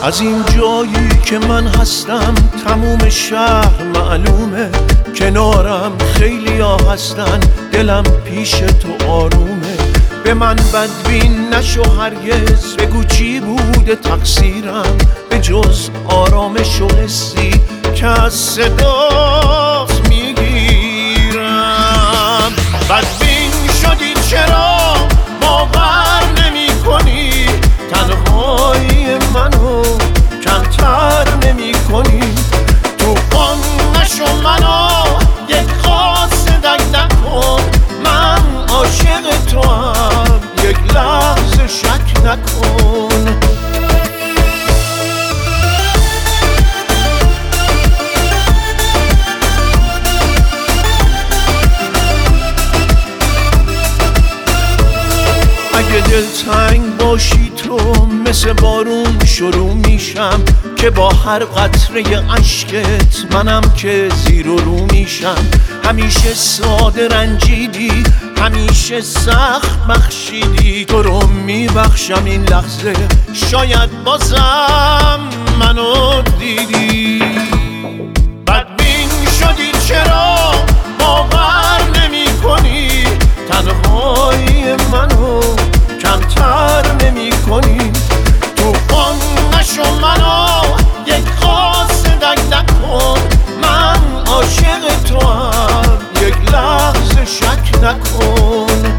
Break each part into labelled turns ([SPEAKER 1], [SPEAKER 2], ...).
[SPEAKER 1] از این جایی که من هستم تموم شهر معلومه، کنارم خیلی ها هستن، دلم پیش تو آرومه. به من بدبین نشو هرگز، بگو چی بوده تقصیرم به جز آرامش و حسی که از صدات میگیرم. بدبین شدی چرا باور نمی کنی، تنهایی منو کمتر نمی کنی. توفان نشو منو یک قاصدک نکن، من عاشق تو هم یک لحظه شک نکن. اگه دلتنگ باشی تو مثل بارون شروع میشم، که با هر قطره اشکت منم که زیر و رو میشم. همیشه ساده رنجیدی، همیشه سخت بخشیدی، تو رو میبخشم این لحظه شاید بازم منو دیدی. بدبین شدی چرا باور نمی کنی، تنهایی منو کمتر نمی کنی. توفان نشو منو یک قاصدک نکن، من عاشق تو هم یک لحظه شک نکن.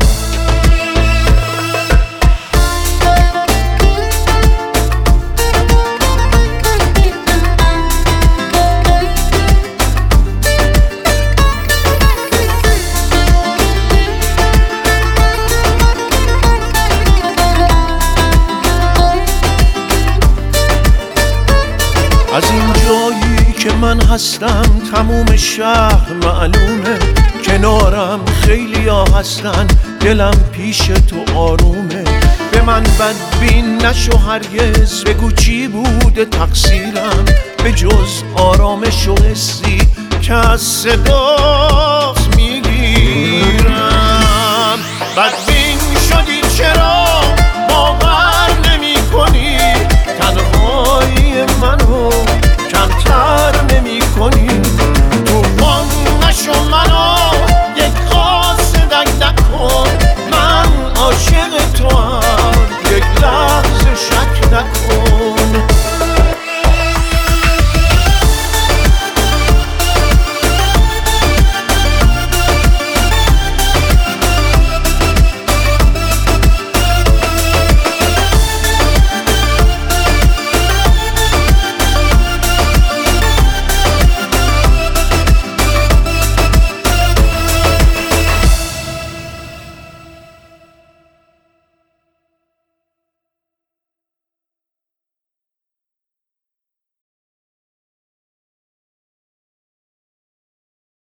[SPEAKER 1] از این جایی که من هستم تموم شهر معلومه، کنارم خیلی ها هستن، دلم پیش تو آرومه. به من بدبین نشو هرگز، بگو چی بوده تقصیرم به جز آرامش و حسی که از صدات میگیرم.